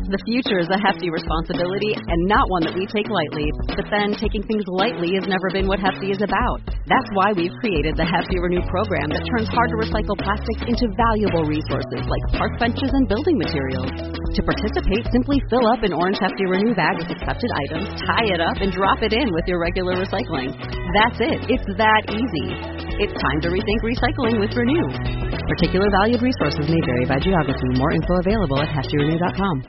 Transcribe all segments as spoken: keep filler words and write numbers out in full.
The future is a hefty responsibility and not one that we take lightly. But then, taking things lightly has never been what Hefty is about. That's why we've created the Hefty Renew program that turns hard-to-recycle plastics into valuable resources like park benches and building materials. To participate, simply fill up an orange Hefty Renew bag with accepted items, tie it up, and drop it in with your regular recycling. That's it. It's that easy. It's time to rethink recycling with Renew. Particular valued resources may vary by geography. More info available at hefty renew dot com.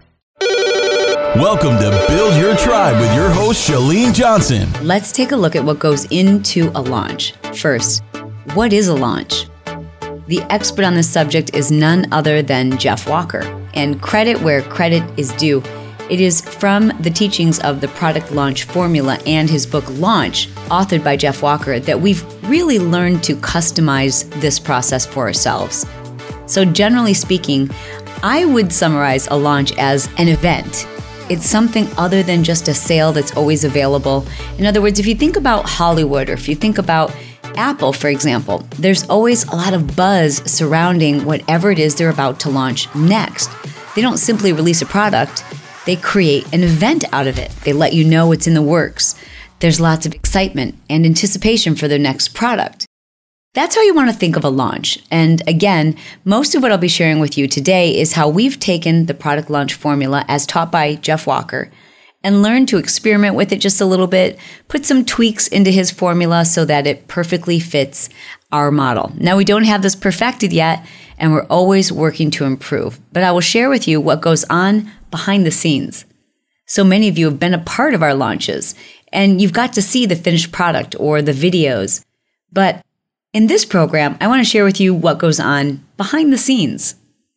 Welcome to Build Your Tribe with your host, Chalene Johnson. Let's take a look at what goes into a launch. First, what is a launch? The expert on this subject is none other than Jeff Walker. And credit where credit is due. It is from the teachings of the Product Launch Formula and his book Launch, authored by Jeff Walker, that we've really learned to customize this process for ourselves. So generally speaking, I would summarize a launch as an event. It's something other than just a sale that's always available. In other words, if you think about Hollywood or if you think about Apple, for example, there's always a lot of buzz surrounding whatever it is they're about to launch next. They don't simply release a product. They create an event out of it. They let you know what's in the works. There's lots of excitement and anticipation for their next product. That's how you want to think of a launch. And again, most of what I'll be sharing with you today is how we've taken the product launch formula as taught by Jeff Walker and learned to experiment with it just a little bit, put some tweaks into his formula so that it perfectly fits our model. Now, we don't have this perfected yet, and we're always working to improve. But I will share with you what goes on behind the scenes. So many of you have been a part of our launches, and you've got to see the finished product or the videos. But in this program, I want to share with you what goes on behind the scenes.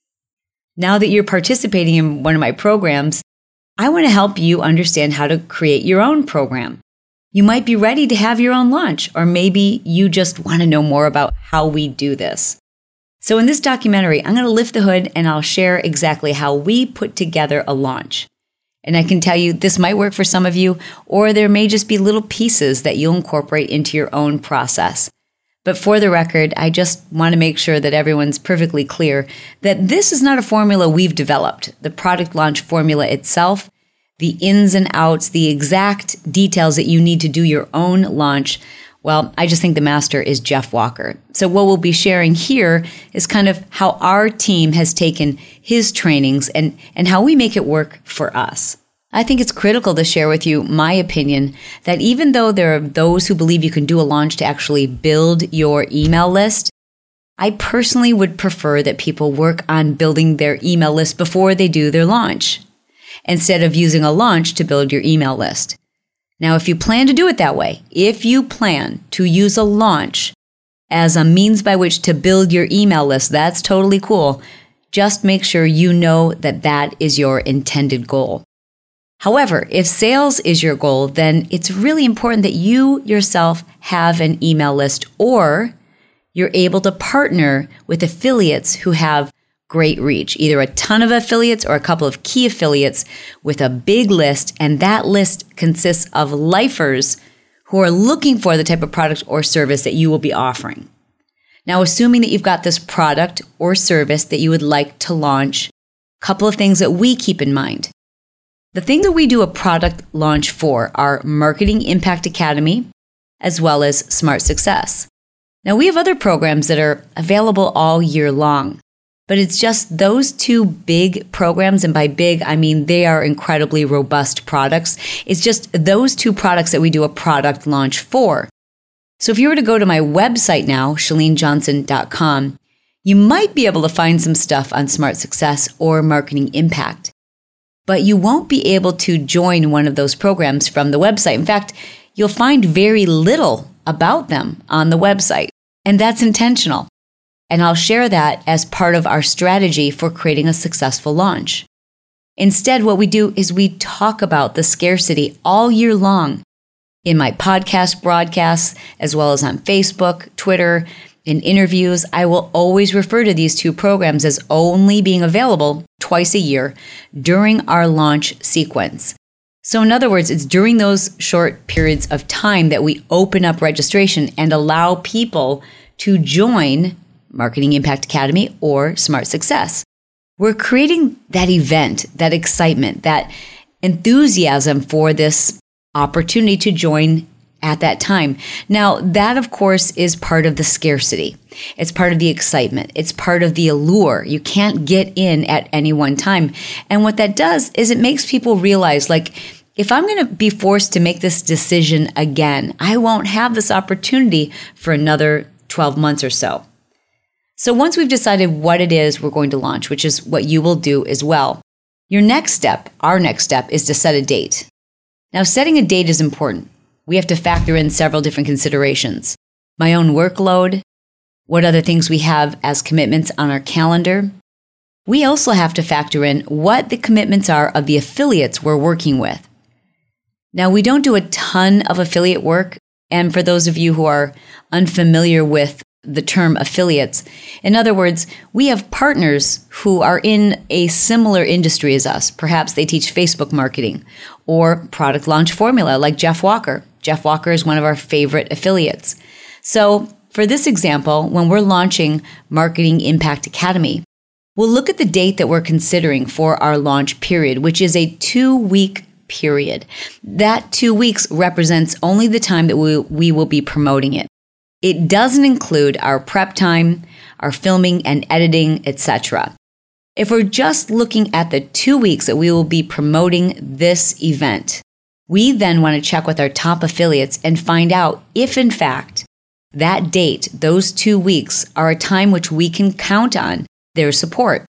Now that you're participating in one of my programs, I want to help you understand how to create your own program. You might be ready to have your own launch, or maybe you just want to know more about how we do this. So in this documentary, I'm going to lift the hood and I'll share exactly how we put together a launch. And I can tell you this might work for some of you, or there may just be little pieces that you'll incorporate into your own process. But for the record, I just want to make sure that everyone's perfectly clear that this is not a formula we've developed. The product launch formula itself, the ins and outs, the exact details that you need to do your own launch, well, I just think the master is Jeff Walker. So what we'll be sharing here is kind of how our team has taken his trainings and, and how we make it work for us. I think it's critical to share with you my opinion that even though there are those who believe you can do a launch to actually build your email list, I personally would prefer that people work on building their email list before they do their launch, instead of using a launch to build your email list. Now, if you plan to do it that way, if you plan to use a launch as a means by which to build your email list, that's totally cool. Just make sure you know that that is your intended goal. However, if sales is your goal, then it's really important that you yourself have an email list, or you're able to partner with affiliates who have great reach, either a ton of affiliates or a couple of key affiliates with a big list. And that list consists of lifers who are looking for the type of product or service that you will be offering. Now, assuming that you've got this product or service that you would like to launch, a couple of things that we keep in mind. The things that we do a product launch for are Marketing Impact Academy, as well as Smart Success. Now, we have other programs that are available all year long, but it's just those two big programs, and by big, I mean they are incredibly robust products. It's just those two products that we do a product launch for. So if you were to go to my website now, chalene johnson dot com, you might be able to find some stuff on Smart Success or Marketing Impact. But you won't be able to join one of those programs from the website. In fact, you'll find very little about them on the website, and that's intentional. And I'll share that as part of our strategy for creating a successful launch. Instead, what we do is we talk about the scarcity all year long in my podcast broadcasts, as well as on Facebook, Twitter, in interviews. I will always refer to these two programs as only being available twice a year during our launch sequence. So in other words, it's during those short periods of time that we open up registration and allow people to join Marketing Impact Academy or Smart Success. We're creating that event, that excitement, that enthusiasm for this opportunity to join at that time. Now, that, of course, is part of the scarcity. It's part of the excitement. It's part of the allure. You can't get in at any one time. And what that does is it makes people realize, like, if I'm going to be forced to make this decision again, I won't have this opportunity for another twelve months or so. So once we've decided what it is we're going to launch, which is what you will do as well, your next step, our next step, is to set a date. Now, setting a date is important. We have to factor in several different considerations. My own workload, what other things we have as commitments on our calendar. We also have to factor in what the commitments are of the affiliates we're working with. Now, we don't do a ton of affiliate work, and for those of you who are unfamiliar with the term affiliates, in other words, we have partners who are in a similar industry as us. Perhaps they teach Facebook marketing or product launch formula like Jeff Walker. Jeff Walker is one of our favorite affiliates. So for this example, when we're launching Marketing Impact Academy, we'll look at the date that we're considering for our launch period, which is a two-week period. That two weeks represents only the time that we, we will be promoting it. It doesn't include our prep time, our filming and editing, et cetera. If we're just looking at the two weeks that we will be promoting this event, we then want to check with our top affiliates and find out if, in fact, that date, those two weeks, are a time which we can count on their support.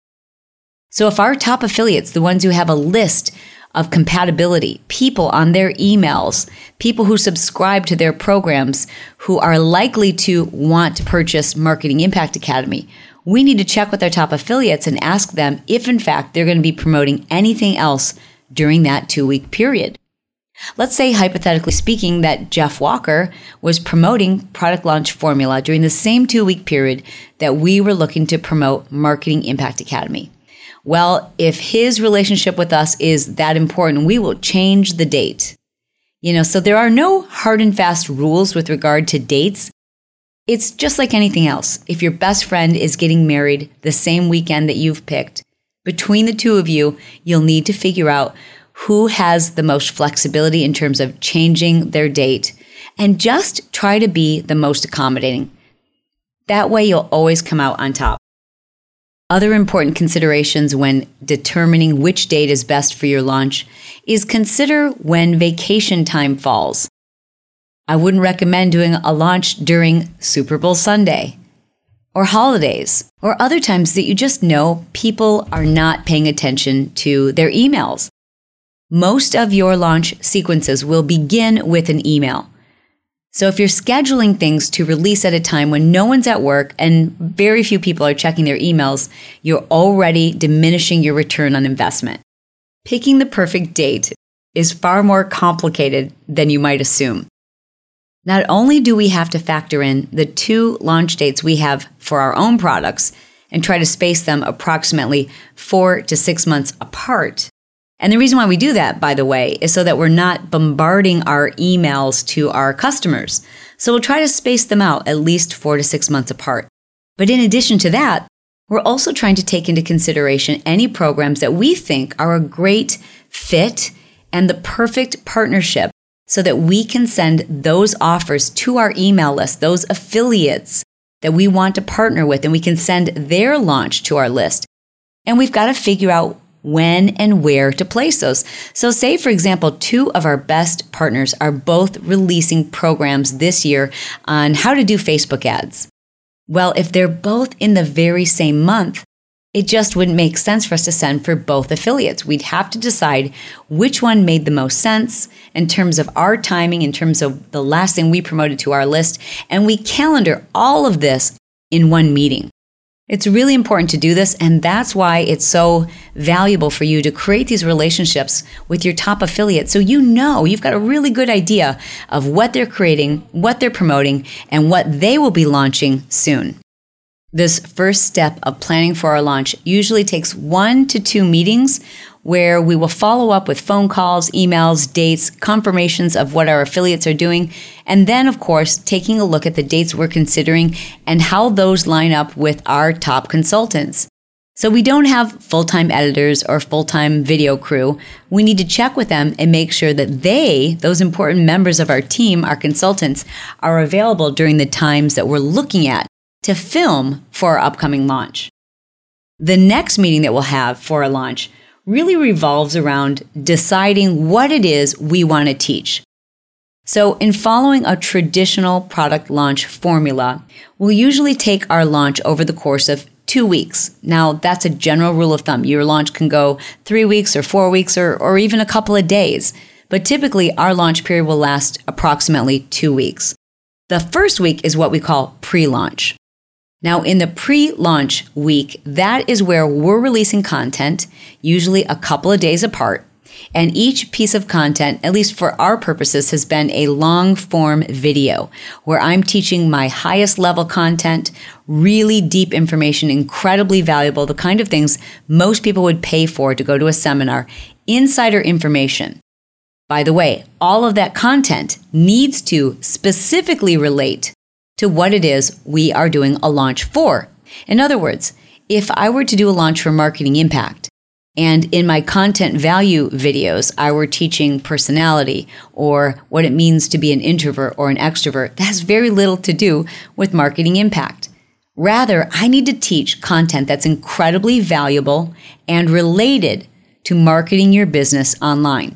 So if our top affiliates, the ones who have a list of compatibility, people on their emails, people who subscribe to their programs, who are likely to want to purchase Marketing Impact Academy, we need to check with our top affiliates and ask them if, in fact, they're going to be promoting anything else during that two-week period. Let's say, hypothetically speaking, that Jeff Walker was promoting Product Launch Formula during the same two-week period that we were looking to promote Marketing Impact Academy. Well, if his relationship with us is that important, we will change the date. You know, so there are no hard and fast rules with regard to dates. It's just like anything else. If your best friend is getting married the same weekend that you've picked, between the two of you, you'll need to figure out who has the most flexibility in terms of changing their date, and just try to be the most accommodating. That way you'll always come out on top. Other important considerations when determining which date is best for your launch is consider when vacation time falls. I wouldn't recommend doing a launch during Super Bowl Sunday or holidays or other times that you just know people are not paying attention to their emails. Most of your launch sequences will begin with an email. So if you're scheduling things to release at a time when no one's at work and very few people are checking their emails, you're already diminishing your return on investment. Picking the perfect date is far more complicated than you might assume. Not only do we have to factor in the two launch dates we have for our own products and try to space them approximately four to six months apart. And the reason why we do that, by the way, is so that we're not bombarding our emails to our customers. So we'll try to space them out at least four to six months apart. But in addition to that, we're also trying to take into consideration any programs that we think are a great fit and the perfect partnership so that we can send those offers to our email list, those affiliates that we want to partner with, and we can send their launch to our list. And we've got to figure out when and where to place those. So say, for example, two of our best partners are both releasing programs this year on how to do Facebook ads. Well, if they're both in the very same month, it just wouldn't make sense for us to send for both affiliates. We'd have to decide which one made the most sense in terms of our timing, in terms of the last thing we promoted to our list, and we calendar all of this in one meeting. It's really important to do this, and that's why it's so valuable for you to create these relationships with your top affiliates so you know you've got a really good idea of what they're creating, what they're promoting, and what they will be launching soon. This first step of planning for our launch usually takes one to two meetings where we will follow up with phone calls, emails, dates, confirmations of what our affiliates are doing, and then, of course, taking a look at the dates we're considering and how those line up with our top consultants. So we don't have full-time editors or full-time video crew. We need to check with them and make sure that they, those important members of our team, our consultants, are available during the times that we're looking at to film for our upcoming launch. The next meeting that we'll have for a launch really revolves around deciding what it is we want to teach. So in following a traditional product launch formula, we'll usually take our launch over the course of two weeks. Now, that's a general rule of thumb. Your launch can go three weeks or four weeks or, or even a couple of days. But typically, our launch period will last approximately two weeks. The first week is what we call pre-launch. Now, in the pre-launch week, that is where we're releasing content, usually a couple of days apart. And each piece of content, at least for our purposes, has been a long-form video where I'm teaching my highest level content, really deep information, incredibly valuable, the kind of things most people would pay for to go to a seminar, insider information. By the way, all of that content needs to specifically relate to what it is we are doing a launch for. In other words, if I were to do a launch for Marketing Impact, and in my content value videos, I were teaching personality or what it means to be an introvert or an extrovert, that has very little to do with Marketing Impact. Rather, I need to teach content that's incredibly valuable and related to marketing your business online.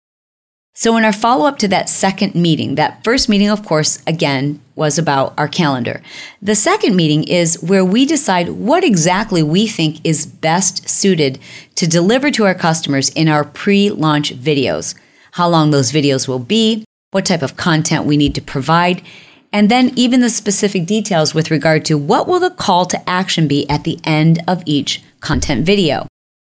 So in our follow-up to that second meeting, that first meeting, of course, again, was about our calendar. The second meeting is where we decide what exactly we think is best suited to deliver to our customers in our pre-launch videos, how long those videos will be, what type of content we need to provide, and then even the specific details with regard to what will the call to action be at the end of each content video.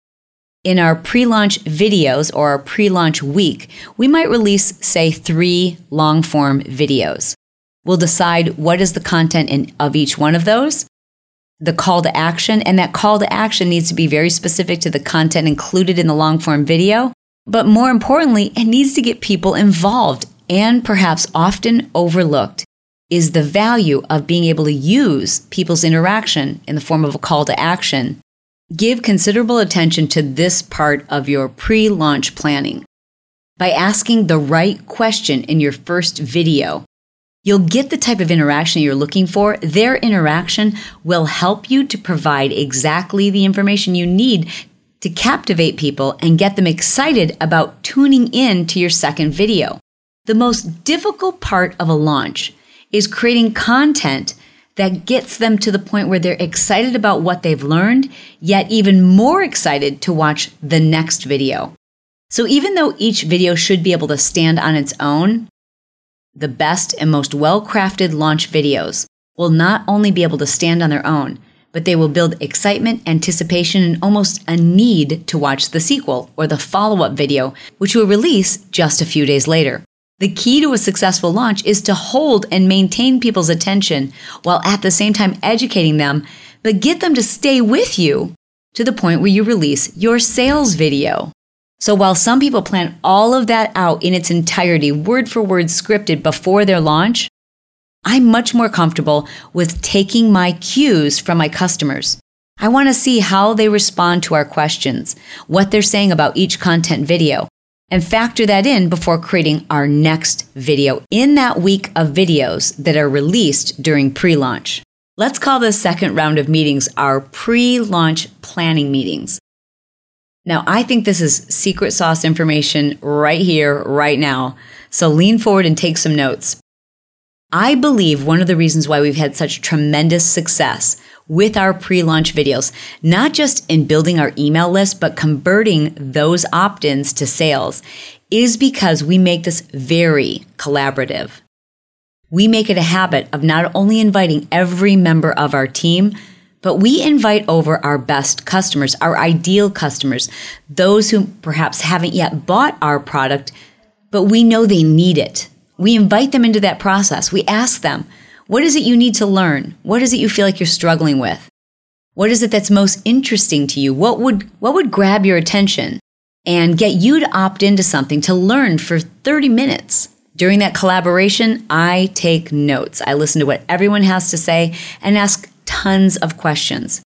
In our pre-launch videos or our pre-launch week, we might release, say, three long-form videos. We'll decide what is the content in, of each one of those, the call to action, and that call to action needs to be very specific to the content included in the long-form video. But more importantly, it needs to get people involved, and perhaps often overlooked is the value of being able to use people's interaction in the form of a call to action. Give considerable attention to this part of your pre-launch planning. By asking the right question in your first video, you'll get the type of interaction you're looking for. Their interaction will help you to provide exactly the information you need to captivate people and get them excited about tuning in to your second video. The most difficult part of a launch is creating content that gets them to the point where they're excited about what they've learned, yet even more excited to watch the next video. So even though each video should be able to stand on its own, the best and most well-crafted launch videos will not only be able to stand on their own, but they will build excitement, anticipation, and almost a need to watch the sequel or the follow-up video, which will release just a few days later. The key to a successful launch is to hold and maintain people's attention while at the same time educating them, but get them to stay with you to the point where you release your sales video. So while some people plan all of that out in its entirety, word for word scripted before their launch, I'm much more comfortable with taking my cues from my customers. I want to see how they respond to our questions, what they're saying about each content video, and factor that in before creating our next video in that week of videos that are released during pre-launch. Let's call the second round of meetings our pre-launch planning meetings. Now, I think this is secret sauce information right here, right now, so lean forward and take some notes. I believe one of the reasons why we've had such tremendous success with our pre-launch videos, not just in building our email list, but converting those opt-ins to sales, is because we make this very collaborative. We make it a habit of not only inviting every member of our team, but we invite over our best customers, our ideal customers, those who perhaps haven't yet bought our product, but we know they need it. We invite them into that process. We ask them, what is it you need to learn? What is it you feel like you're struggling with? What is it that's most interesting to you? What would, what would grab your attention and get you to opt into something to learn for thirty minutes? During that collaboration, I take notes. I listen to what everyone has to say and ask tons of questions.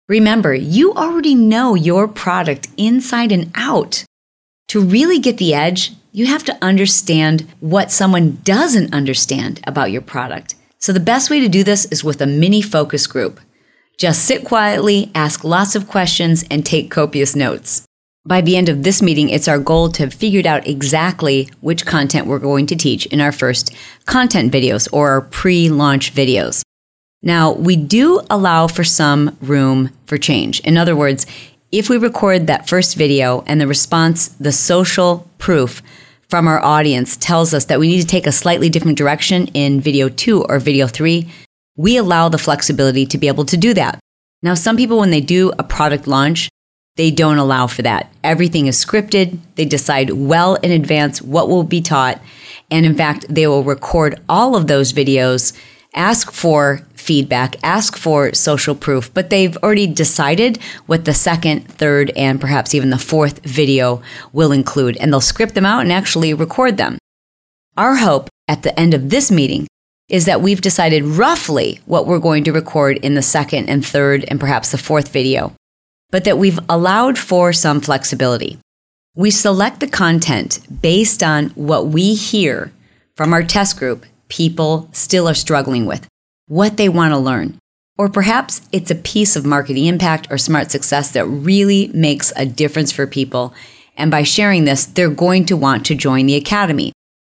Remember, you already know your product inside and out. To really get the edge, you have to understand what someone doesn't understand about your product. So the best way to do this is with a mini focus group. Just sit quietly, ask lots of questions, and take copious notes. By the end of this meeting, it's our goal to have figured out exactly which content we're going to teach in our first content videos or our pre-launch videos. Now, we do allow for some room for change. In other words, if we record that first video and the response, the social proof from our audience tells us that we need to take a slightly different direction in video two or video three, we allow the flexibility to be able to do that. Now, some people, when they do a product launch, they don't allow for that. Everything is scripted. They decide well in advance what will be taught. And in fact, they will record all of those videos, ask for feedback, ask for social proof, but they've already decided what the second, third, and perhaps even the fourth video will include, and they'll script them out and actually record them. Our hope at the end of this meeting is that we've decided roughly what we're going to record in the second and third and perhaps the fourth video, but that we've allowed for some flexibility. We select the content based on what we hear from our test group people still are struggling with, what they want to learn. Or perhaps it's a piece of marketing impact or smart success that really makes a difference for people. And by sharing this, they're going to want to join the academy.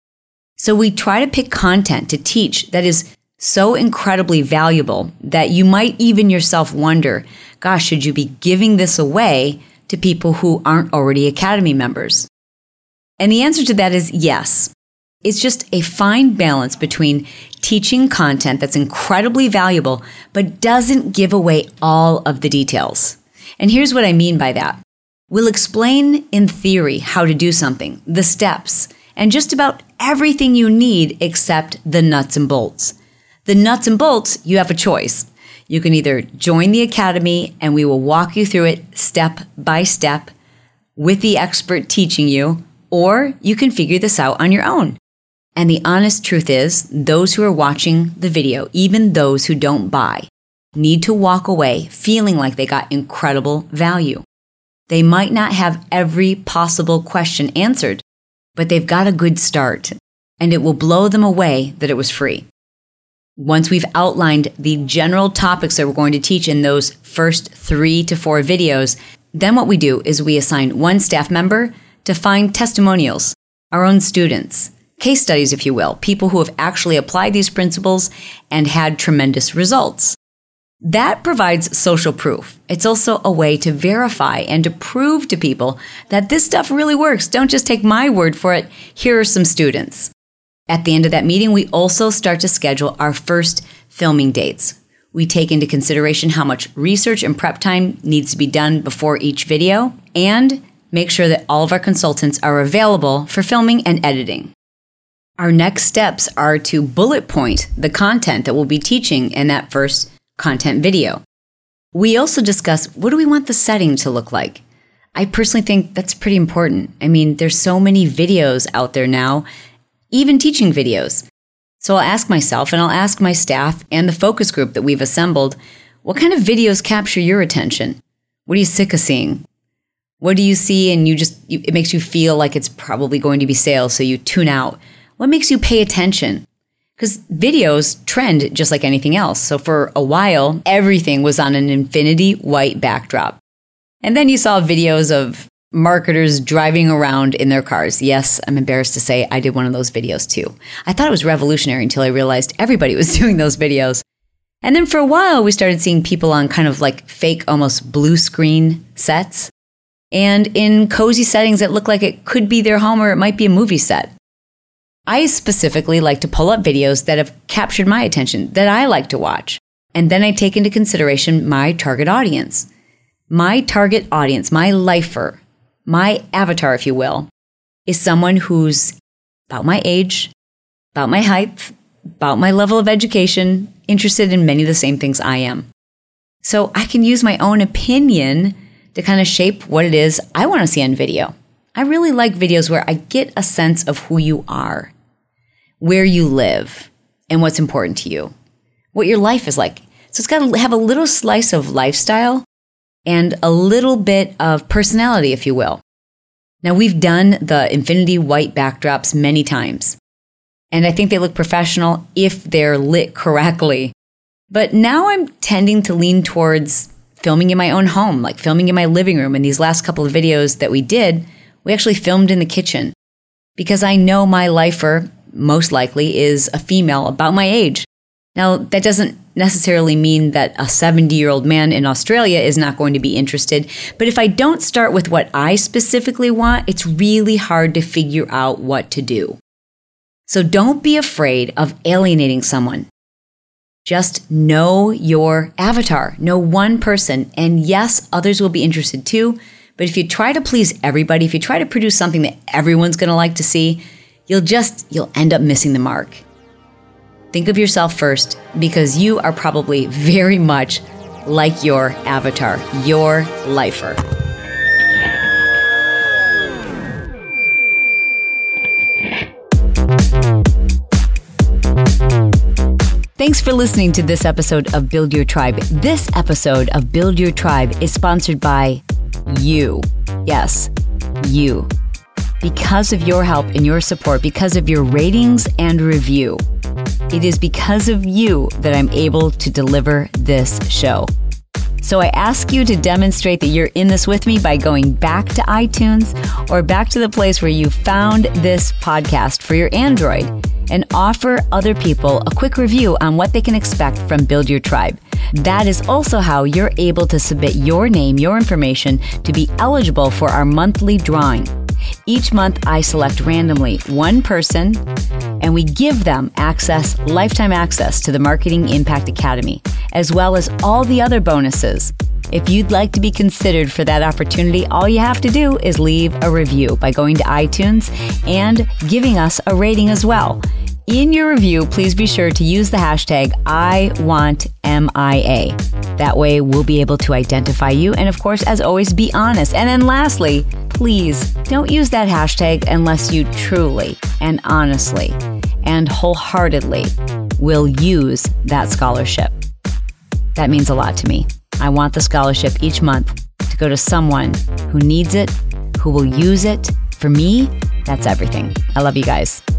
So we try to pick content to teach that is so incredibly valuable that you might even yourself wonder, gosh, should you be giving this away to people who aren't already academy members? And the answer to that is yes. It's just a fine balance between teaching content that's incredibly valuable, but doesn't give away all of the details. And here's what I mean by that. We'll explain in theory how to do something, the steps, and just about everything you need except the nuts and bolts. The nuts and bolts, you have a choice. You can either join the academy and we will walk you through it step by step with the expert teaching you, or you can figure this out on your own. And the honest truth is, those who are watching the video, even those who don't buy, need to walk away feeling like they got incredible value. They might not have every possible question answered, but they've got a good start, and it will blow them away that it was free. Once we've outlined the general topics that we're going to teach in those first three to four videos, then what we do is we assign one staff member to find testimonials, our own students, case studies, if you will, people who have actually applied these principles and had tremendous results. That provides social proof. It's also a way to verify and to prove to people that this stuff really works. Don't just take my word for it. Here are some students. At the end of that meeting, we also start to schedule our first filming dates. We take into consideration how much research and prep time needs to be done before each video, and make sure that all of our consultants are available for filming and editing. Our next steps are to bullet point the content that we'll be teaching in that first content video. We also discuss, what do we want the setting to look like? I personally think that's pretty important. I mean, there's so many videos out there now, even teaching videos. So I'll ask myself and I'll ask my staff and the focus group that we've assembled, what kind of videos capture your attention? What are you sick of seeing? What do you see and you just, you, it makes you feel like it's probably going to be sales, so you tune out? What makes you pay attention? Because videos trend just like anything else. So for a while, everything was on an infinity white backdrop. And then you saw videos of marketers driving around in their cars. Yes, I'm embarrassed to say I did one of those videos too. I thought it was revolutionary until I realized everybody was doing those videos. And then for a while, we started seeing people on kind of like fake, almost blue screen sets, and in cozy settings that look like it could be their home or it might be a movie set. I specifically like to pull up videos that have captured my attention, that I like to watch. And then I take into consideration my target audience. My target audience, my lifer, my avatar, if you will, is someone who's about my age, about my height, about my level of education, interested in many of the same things I am. So I can use my own opinion to kind of shape what it is I want to see on video. I really like videos where I get a sense of who you are, where you live, and what's important to you, what your life is like. So it's got to have a little slice of lifestyle, and a little bit of personality, if you will. Now, we've done the infinity white backdrops many times, and I think they look professional if they're lit correctly. But now I'm tending to lean towards filming in my own home, like filming in my living room. And these last couple of videos that we did, we actually filmed in the kitchen because I know my lifer most likely is a female about my age. Now, that doesn't necessarily mean that a seventy-year-old man in Australia is not going to be interested. But if I don't start with what I specifically want, it's really hard to figure out what to do. So don't be afraid of alienating someone. Just know your avatar, know one person. And yes, others will be interested too. But if you try to please everybody, if you try to produce something that everyone's going to like to see, you'll just, you'll end up missing the mark. Think of yourself first, because you are probably very much like your avatar, your lifer. Thanks for listening to this episode of Build Your Tribe. This episode of Build Your Tribe is sponsored by you. Yes, you. Because of your help and your support, because of your ratings and review, it is because of you that I'm able to deliver this show. So I ask you to demonstrate that you're in this with me by going back to iTunes or back to the place where you found this podcast for your Android and offer other people a quick review on what they can expect from Build Your Tribe. That is also how you're able to submit your name, your information to be eligible for our monthly drawing. Each month, I select randomly one person, and we give them access, lifetime access to the Marketing Impact Academy, as well as all the other bonuses. If you'd like to be considered for that opportunity, all you have to do is leave a review by going to iTunes and giving us a rating as well. In your review, please be sure to use the hashtag I want M I A. That way, we'll be able to identify you. And of course, as always, be honest. And then lastly, please don't use that hashtag unless you truly and honestly and wholeheartedly will use that scholarship. That means a lot to me. I want the scholarship each month to go to someone who needs it, who will use it. For me, that's everything. I love you guys.